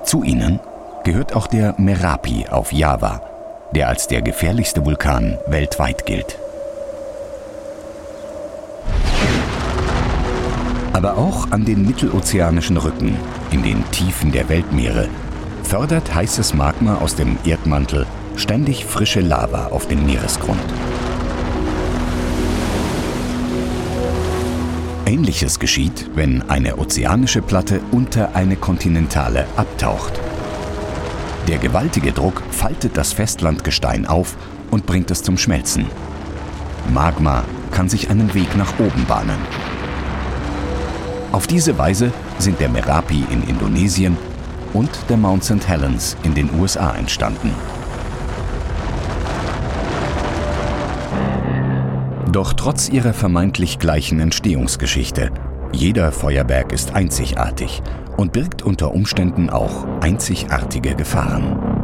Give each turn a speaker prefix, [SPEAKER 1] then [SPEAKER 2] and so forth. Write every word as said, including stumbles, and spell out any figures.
[SPEAKER 1] Zu ihnen gehört auch der Merapi auf Java, der als der gefährlichste Vulkan weltweit gilt. Aber auch an den mittelozeanischen Rücken, in den Tiefen der Weltmeere, fördert heißes Magma aus dem Erdmantel ständig frische Lava auf den Meeresgrund. Ähnliches geschieht, wenn eine ozeanische Platte unter eine kontinentale abtaucht. Der gewaltige Druck faltet das Festlandgestein auf und bringt es zum Schmelzen. Magma kann sich einen Weg nach oben bahnen. Auf diese Weise sind der Merapi in Indonesien und der Mount Sankt Helens in den U S A entstanden. Doch trotz ihrer vermeintlich gleichen Entstehungsgeschichte, jeder Feuerberg ist einzigartig und birgt unter Umständen auch einzigartige Gefahren.